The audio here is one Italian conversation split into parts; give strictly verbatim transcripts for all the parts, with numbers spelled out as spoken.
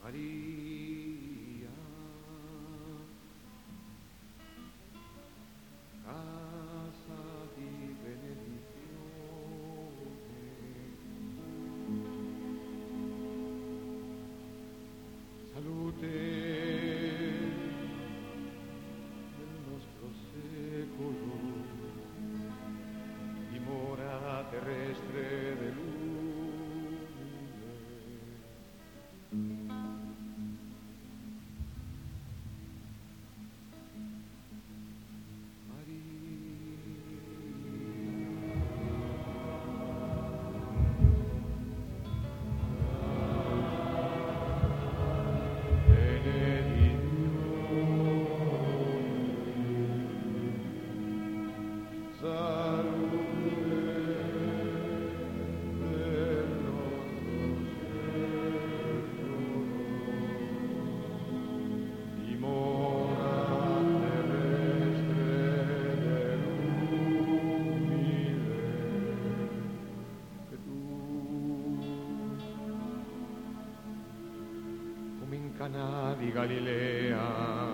Maria, casa di benedizione, salute del nostro secolo, dimora terrestre dell'umile. Cana di Galilea,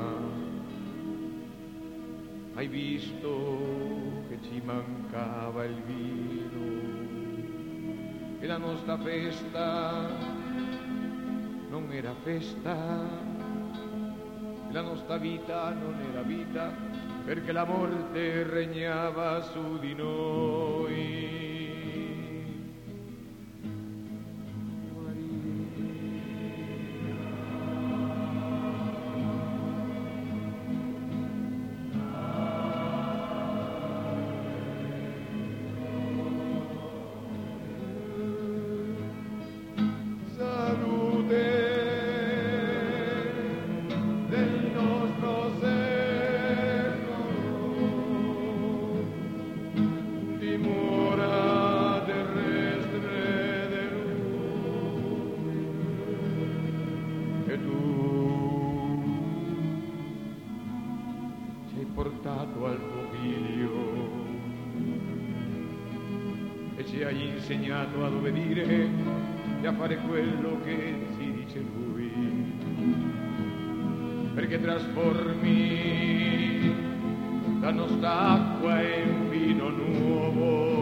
hai visto che ci mancava il vino e la nostra festa non era festa e la nostra vita non era vita perché la morte regnava su di noi. Portato al tuo figlio e ci hai insegnato ad obbedire e a fare quello che ci dice lui, perché trasformi la nostra acqua in vino nuovo.